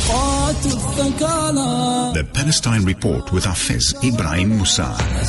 The Palestine Report with Hafez Ibrahim Musa.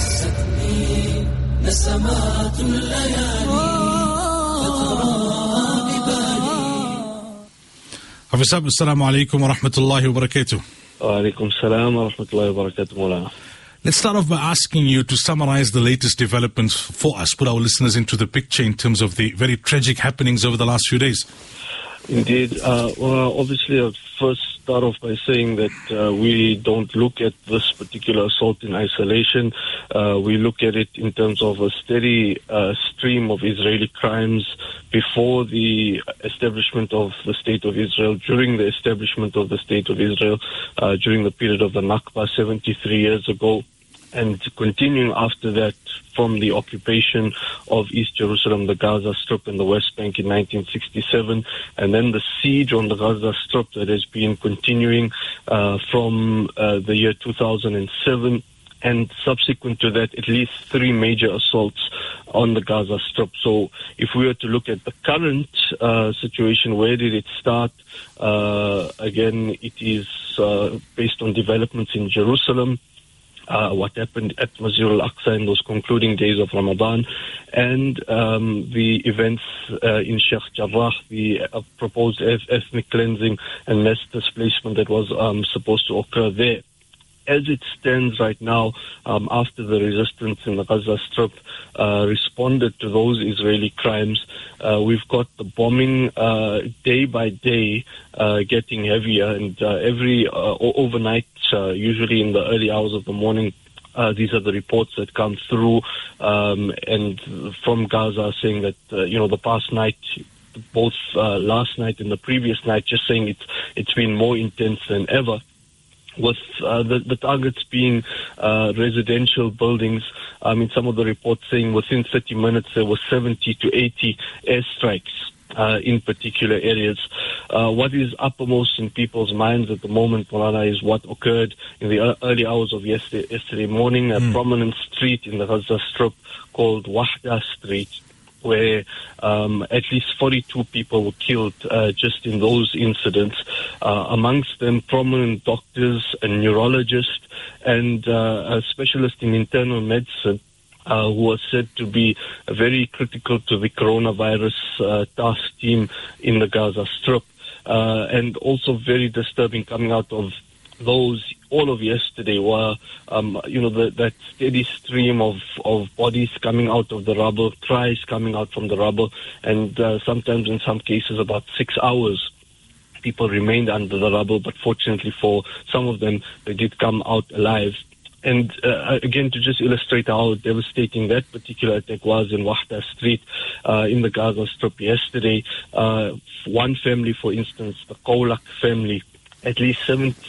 Hafez, assalamu alaikum wa rahmatullahi wa barakatuh. Wa alaikum salam wa rahmatullahi wa barakatuh, Mulana. Let's start off by asking you to summarize the latest developments for us, put our listeners into the picture in terms of the very tragic happenings over the last few days. Indeed. Well, obviously, I'll first start off by saying that we don't look at this particular assault in isolation. We look at it in terms of a steady stream of Israeli crimes before the establishment of the State of Israel, during the establishment of the State of Israel, during the period of the Nakba 73 years ago, and continuing after that from the occupation of East Jerusalem, the Gaza Strip and the West Bank in 1967, and then the siege on the Gaza Strip that has been continuing from the year 2007, and subsequent to that, at least 3 major assaults on the Gaza Strip. So if we were to look at the current situation, where did it start? Again, it is based on developments in Jerusalem, what happened at Masjid al-Aqsa in those concluding days of Ramadan, and the events in Sheikh Jarrah, the proposed ethnic cleansing and mass displacement that was supposed to occur there. As it stands right now, after the resistance in the Gaza Strip responded to those Israeli crimes, we've got the bombing day by day getting heavier, and every overnight, usually in the early hours of the morning, these are the reports that come through, and from Gaza saying that the past night, both last night and the previous night, just saying it's been more intense than ever, with the targets being residential buildings. I mean, some of the reports saying within 30 minutes there were 70 to 80 airstrikes in particular areas. What is uppermost in people's minds at the moment, Mulana, is what occurred in the early hours of yesterday morning, a prominent street in the Gaza Strip called Wahda Street, where at least 42 people were killed just in those incidents, amongst them prominent doctors, a neurologist, and a specialist in internal medicine, who was said to be very critical to the coronavirus task team in the Gaza Strip. And also very disturbing coming out of those, all of yesterday, were, that steady stream of bodies coming out of the rubble, cries coming out from the rubble, and sometimes in some cases about 6 hours people remained under the rubble, but fortunately for some of them, they did come out alive. And again, to just illustrate how devastating that particular attack was in Wahda Street in the Gaza Strip yesterday, one family, for instance, the Qawlaq family, at least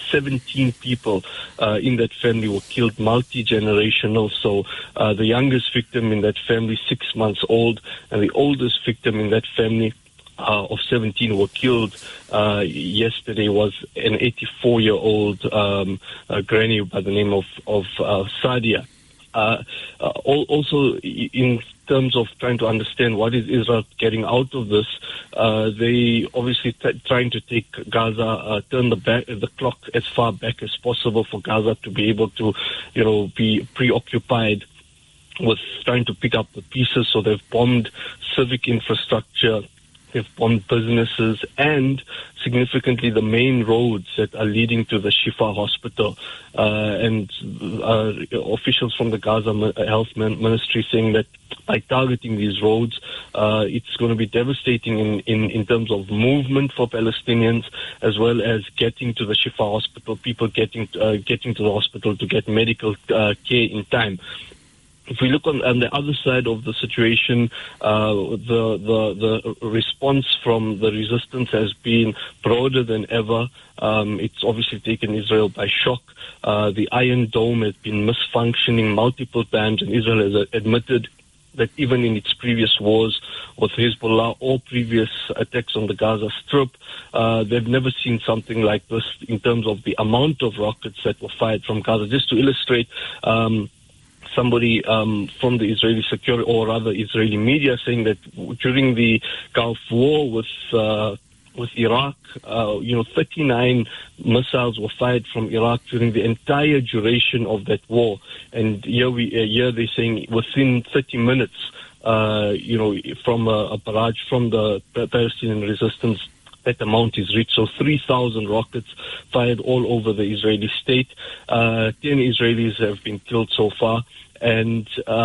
17 people in that family were killed, multi-generational. So the youngest victim in that family, 6 months old, and the oldest victim in that family of 17 were killed yesterday was an 84-year-old granny by the name of Sadia. Also, in terms of trying to understand what is Israel getting out of this, they obviously trying to take Gaza, turn the clock as far back as possible for Gaza to be able to, be preoccupied with trying to pick up the pieces. So they've bombed civic infrastructure, they've bombed businesses, and significantly the main roads that are leading to the Shifa hospital. And officials from the Gaza Health Ministry saying that by targeting these roads, it's going to be devastating in terms of movement for Palestinians, as well as getting to the Shifa hospital, people getting to the hospital to get medical care in time. If we look on the other side of the situation, the response from the resistance has been broader than ever. It's obviously taken Israel by shock. The Iron Dome has been misfunctioning multiple times, and Israel has admitted that even in its previous wars with Hezbollah or previous attacks on the Gaza Strip, they've never seen something like this in terms of the amount of rockets that were fired from Gaza. Just to illustrate, somebody from the Israeli security, or rather Israeli media, saying that during the Gulf War with with Iraq, 39 missiles were fired from Iraq during the entire duration of that war. And here they're saying within 30 minutes, from a barrage from the Palestinian resistance, that amount is reached. So 3,000 rockets fired all over the Israeli state. 10 Israelis have been killed so far. And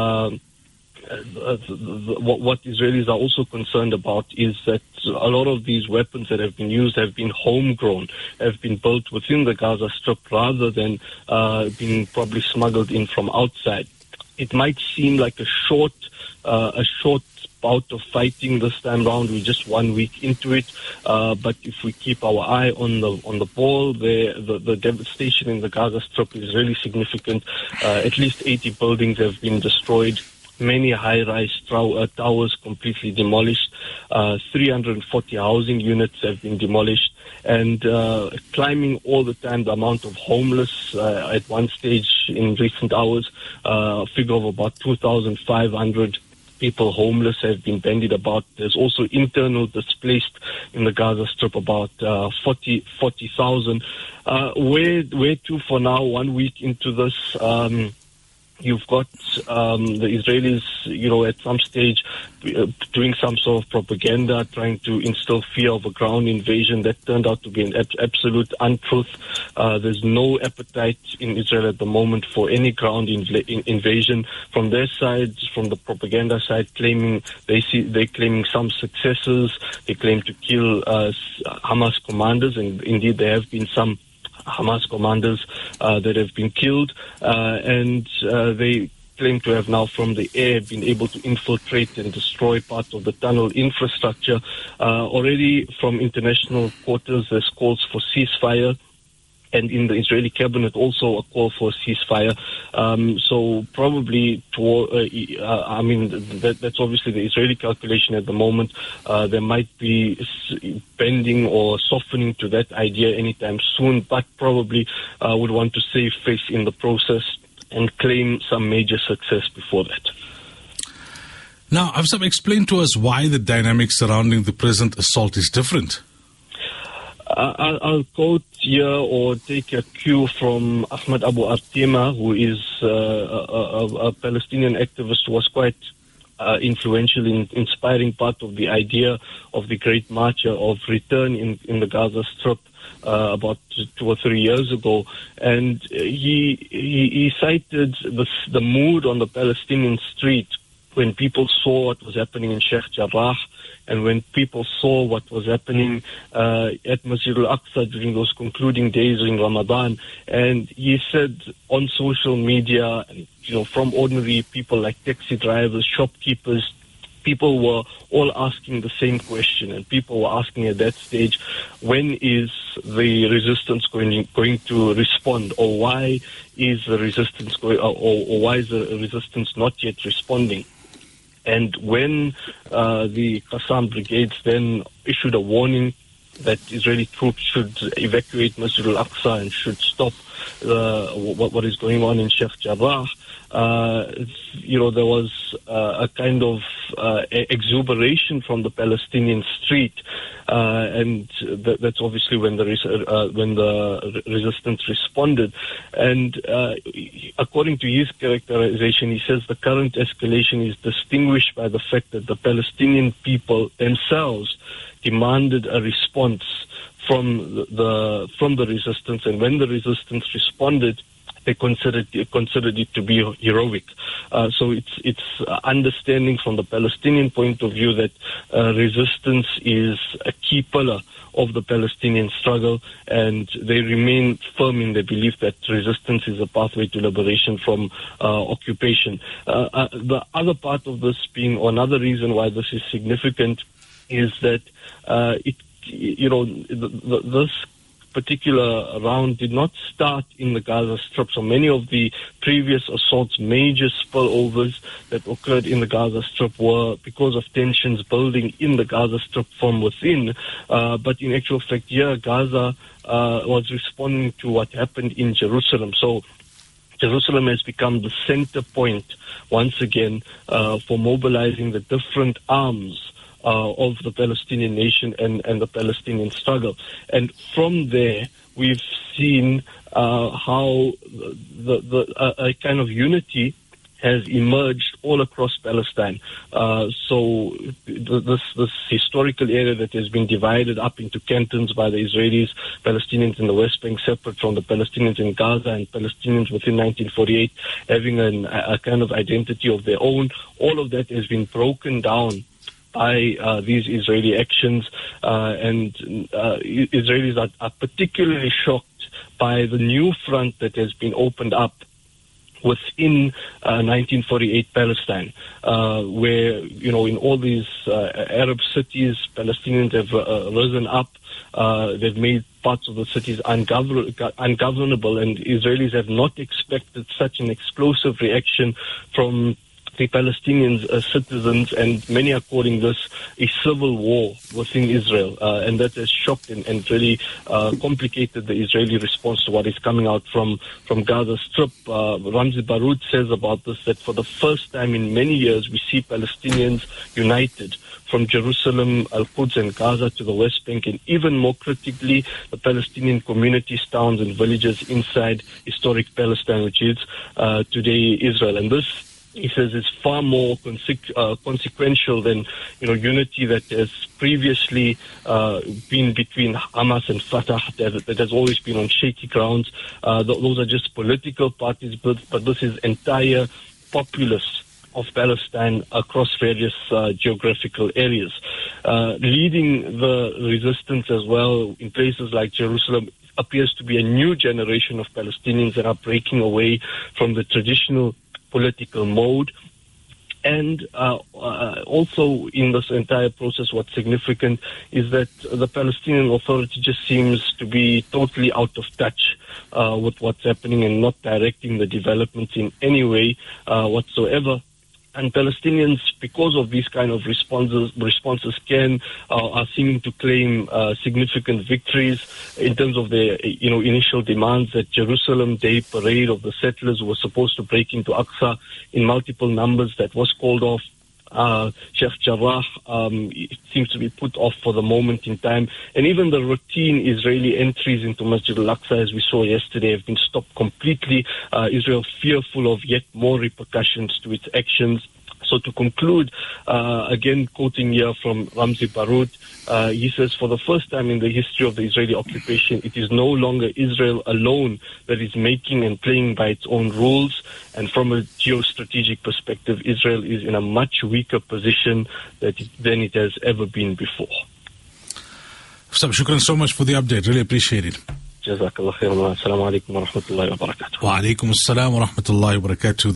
what Israelis are also concerned about is that a lot of these weapons that have been used have been homegrown, have been built within the Gaza Strip rather than being probably smuggled in from outside. It might seem like a short bout of fighting this time round. We're just 1 week into it, but if we keep our eye on the ball, the devastation in the Gaza Strip is really significant. At least 80 buildings have been destroyed. Many high-rise towers completely demolished. 340 housing units have been demolished. And climbing all the time, the amount of homeless at one stage in recent hours, a figure of about 2,500 people homeless have been bandied about. There's also internal displaced in the Gaza Strip, about 40,000. Where to for now, 1 week into this? You've got the Israelis, at some stage doing some sort of propaganda, trying to instill fear of a ground invasion. That turned out to be an absolute untruth. There's no appetite in Israel at the moment for any ground invasion. From their side, from the propaganda side, they're claiming some successes. They claim to kill Hamas commanders, and indeed there have been some Hamas commanders that have been killed, and they claim to have now from the air been able to infiltrate and destroy parts of the tunnel infrastructure. Already from international quarters, there's calls for ceasefire. And in the Israeli cabinet, also a call for a ceasefire. So probably, that's obviously the Israeli calculation at the moment. There might be bending or softening to that idea anytime soon, but probably would want to save face in the process and claim some major success before that. Now, Afzal, explain to us why the dynamic surrounding the present assault is different. I'll quote here or take a cue from Ahmed Abu Artima, who is a Palestinian activist who was quite influential in inspiring part of the idea of the Great March of Return in the Gaza Strip about 2 or 3 years ago. And he cited the mood on the Palestinian street when people saw what was happening in Sheikh Jarrah, and when people saw what was happening at Masjid al-Aqsa during those concluding days in Ramadan. And he said on social media, from ordinary people like taxi drivers, shopkeepers, people were all asking the same question, and people were asking at that stage, when is the resistance going to respond, or why is the resistance or why is the resistance not yet responding? And when the Qassam brigades then issued a warning that Israeli troops should evacuate Masjid al-Aqsa and should stop what is going on in Sheikh Jarrah, there was a kind of exuberation from the Palestinian street, and that's obviously when the resistance responded. And according to his characterization, he says the current escalation is distinguished by the fact that the Palestinian people themselves demanded a response from the resistance, and when the resistance responded, they considered it to be heroic. So it's understanding from the Palestinian point of view that resistance is a key pillar of the Palestinian struggle, and they remain firm in their belief that resistance is a pathway to liberation from occupation. The other part of this being, or another reason why this is significant, is that this particular round did not start in the Gaza Strip. So many of the previous assaults, major spillovers that occurred in the Gaza Strip, were because of tensions building in the Gaza Strip from within. But in actual fact, here, Gaza was responding to what happened in Jerusalem. So Jerusalem has become the center point once again for mobilizing the different arms of the Palestinian nation and the Palestinian struggle. And from there, we've seen how a kind of unity has emerged all across Palestine. So this historical area that has been divided up into cantons by the Israelis, Palestinians in the West Bank separate from the Palestinians in Gaza, and Palestinians within 1948 having a kind of identity of their own, all of that has been broken down by these Israeli actions, and Israelis are particularly shocked by the new front that has been opened up within 1948 Palestine, where, in all these Arab cities, Palestinians have risen up. They've made parts of the cities ungovernable, and Israelis have not expected such an explosive reaction from the Palestinians citizens, and many are calling this a civil war within Israel, and that has shocked and really complicated the Israeli response to what is coming out from Gaza Strip. Ramzi Baroud says about this that for the first time in many years we see Palestinians united from Jerusalem, Al-Quds and Gaza to the West Bank, and even more critically, the Palestinian communities, towns and villages inside historic Palestine, which is today Israel. And this, he says, is far more consequential than unity that has previously been between Hamas and Fatah, that has always been on shaky grounds. Those are just political parties, but this is entire populace of Palestine across various geographical areas. Leading the resistance as well in places like Jerusalem appears to be a new generation of Palestinians that are breaking away from the traditional political mode. And also in this entire process, what's significant is that the Palestinian Authority just seems to be totally out of touch with what's happening and not directing the developments in any way whatsoever. And Palestinians, because of these kind of responses are seeming to claim significant victories in terms of their, initial demands. That Jerusalem Day parade of the settlers who were supposed to break into Aqsa in multiple numbers, that was called off. Sheikh Jarrah it seems to be put off for the moment in time, and even the routine Israeli entries into Masjid al-Aqsa, as we saw yesterday, have been stopped completely. Israel fearful of yet more repercussions to its actions. So to conclude, again quoting here from Ramzi Baroud, he says, for the first time in the history of the Israeli occupation, it is no longer Israel alone that is making and playing by its own rules. And from a geostrategic perspective, Israel is in a much weaker position than it has ever been before. Shukran so much for the update. Really appreciate it. Jazakallah khairan. Assalamu alaikum wa rahmatullahi wa barakatuh. Wa alaikum assalam wa rahmatullahi wa barakatuh.